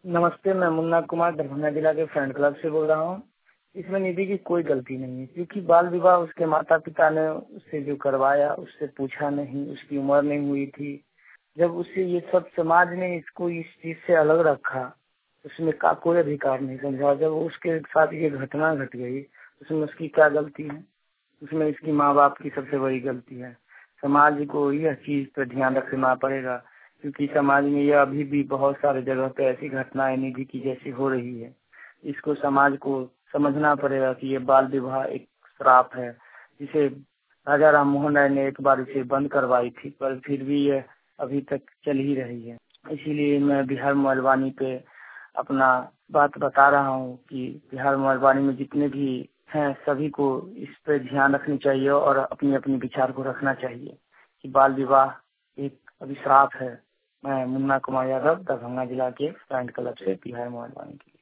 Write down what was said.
नमस्ते, मैं मुन्ना कुमार दरभंगा जिला के फ्रेंड क्लब से बोल रहा हूँ। इसमें निधि की कोई गलती नहीं है, क्योंकि बाल विवाह उसके माता पिता ने उससे जो करवाया, उससे पूछा नहीं, उसकी उम्र नहीं हुई थी। जब उससे ये सब समाज ने इसको इस चीज से अलग रखा, उसमें का कोई अधिकार नहीं समझा। जब उसके साथ ये घटना घट गई, उसमें उसकी क्या गलती है? उसमें इसकी माँ बाप की सबसे बड़ी गलती है। समाज को यह चीज पर ध्यान रखना पड़ेगा, क्योंकि समाज में यह अभी भी बहुत सारे जगह पे ऐसी घटनाएं निधि की जैसी हो रही है। इसको समाज को समझना पड़ेगा कि ये बाल विवाह एक श्राप है, जिसे राजा राम मोहन राय ने एक बार इसे बंद करवाई थी, पर फिर भी यह अभी तक चल ही रही है। इसीलिए मैं बिहार मोबाइल वाणी पे अपना बात बता रहा हूँ कि बिहार मोबाइल वाणी में जितने भी हैं सभी को इस पे ध्यान रखनी चाहिए और अपनी अपनी विचार को रखना चाहिए कि बाल विवाह एक अभिशाप है। मैं मुन्ना कुमार यादव दरभंगा जिला के फ्रेंड क्लब से बिहार मोबाइल वाणी की।